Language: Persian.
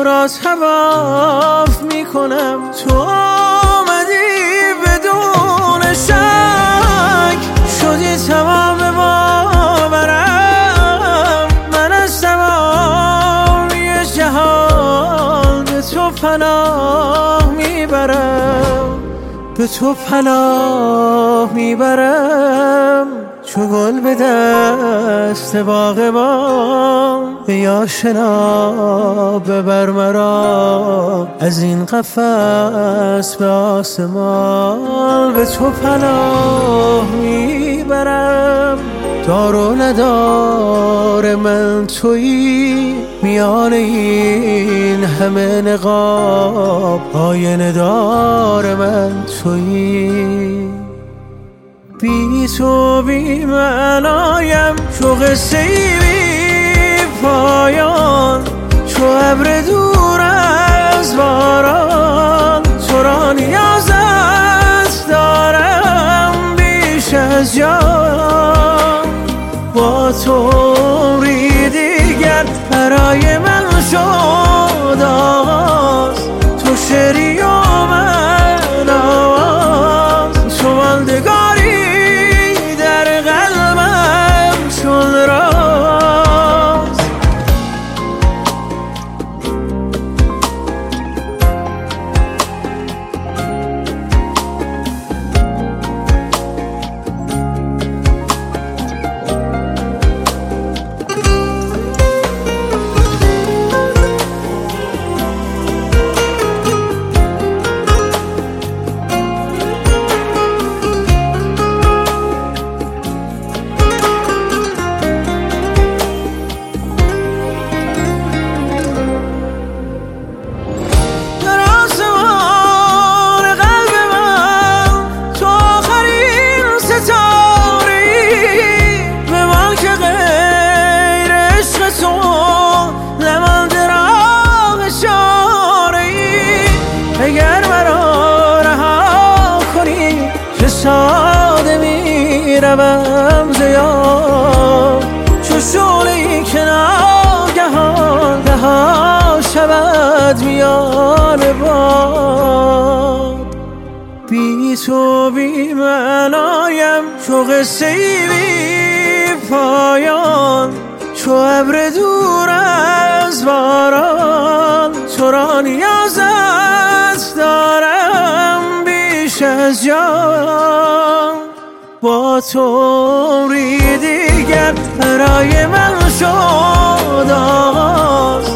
را طواف میکنم. تو آمدی بدون شک، شدی تمام باورم. من از تمامی جهان به تو پناه میبرم، به تو پناه میبرم. چو گل به دست باغبان، ای آشنا ببر مرا از این قفس به آسمان. به تو پناه میبرم، دار و ندار من تویی، میان این همه نقاب آینه دار من تویی. بی تو بی معنایم، چو قصه‌ای بی پایان، چو ابر دور از باران. تو را نیازت دارم بیش از جان، با تو عمری دیگر برای من شد آغاز. تو شعری و من آواز، تو ماندگاری در قلبم شد راز. اگر مرا رها کنی چه ساده می روم ز یاد. چو شعله‌ای که ناگهان رها شود میان باد. بی تو بی معنایم، چو قصه‌ای بی پایان، چو ابر دور از باران. تو را نیازت دارم بیش از جان، با تو عمری دیگر برای من شد آغاز.